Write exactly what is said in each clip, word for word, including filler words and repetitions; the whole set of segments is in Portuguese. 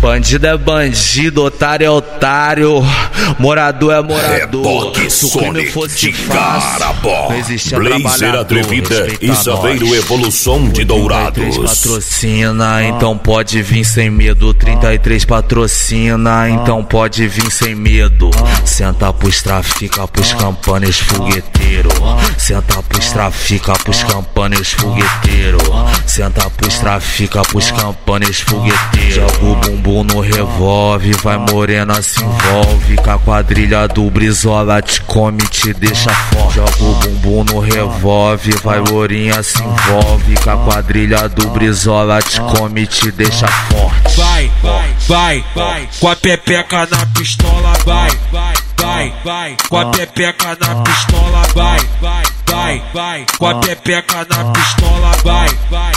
Bandido é bandido, otário é otário, morador é morador. Se o crime fosse fácil, não existia Blazer Atrevida e Saveiro Evolução de Dourados. Patrocina, então pode vir sem medo. trinta e três patrocina, então pode vir sem medo. Senta pros trafica, pros campanes fogueteiro. Senta pros trafica, pros campanes fogueteiro. Senta pros trafica, pros campanes fogueteiro. Joga o bumbum no revólver, vai morena se envolve. Com a quadrilha do Brizola te come, te deixa forte. Joga o bumbum no revólver, vai lourinha se envolve. Com a quadrilha do Brizola te come, te deixa forte. Vai, vai, vai, vai, com a pepeca na pistola, vai, vai, vai, vai, com a pepeca na pistola, vai, vai, vai, vai, com a pepeca na pistola, vai, vai.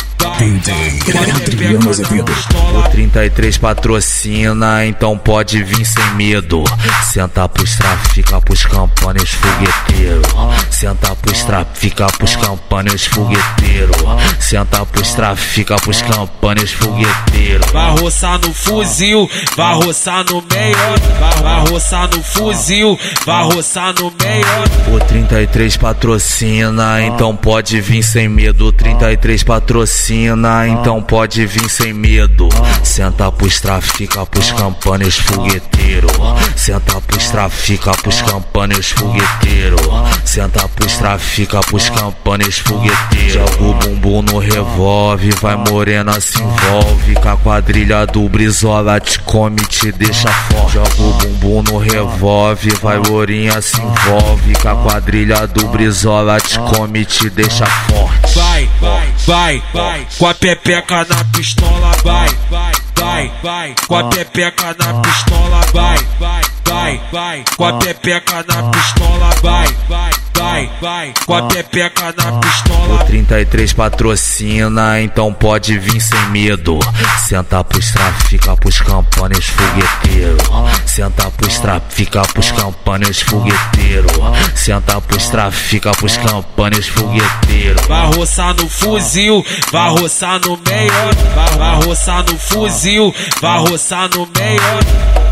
O trinta e três patrocina, então pode vir sem medo. Senta pros trafica, pros campanes fogueteiro. Senta pros trafica, pros campanes fogueteiro. Senta pros trafica, pros campanes fogueteiro. Vai roçar no fuzil, vai roçar no meio. Vai, vai roçar no fuzil, vai roçar no meio. O trinta e três patrocina, então pode vir sem medo. O trinta e três patrocina, então pode vir sem medo. Senta pros trafica, pros campanes fogueteiro. Senta pros trafica, pros campanes fogueteiro. Senta pros trafica, pros campanes fogueteiro. Joga o bumbum no revólver, vai morena se envolve. Com a quadrilha do Brizola te come, te deixa forte. Joga o bumbum no revólver, vai lourinha se envolve. Com a quadrilha do Brizola te come, te deixa forte. Vai, vai, vai, vai, com a pepeca na pistola, vai, vai, vai, vai, com a pepeca na pistola, vai, vai, vai, vai, com a pepeca na pistola, vai, vai, vai, vai, com a pepeca na pistola. O trinta e três patrocina, então pode vir sem medo. Senta pros trafica, pros campanes fogueteiro. Senta pros trafica, pros campanes fogueteiro. Senta pros trafica, pros campanes fogueteiro. Vai roçar no fuzil, vai roçar no meio. Vai, vai roçar no fuzil, vai roçar no meio.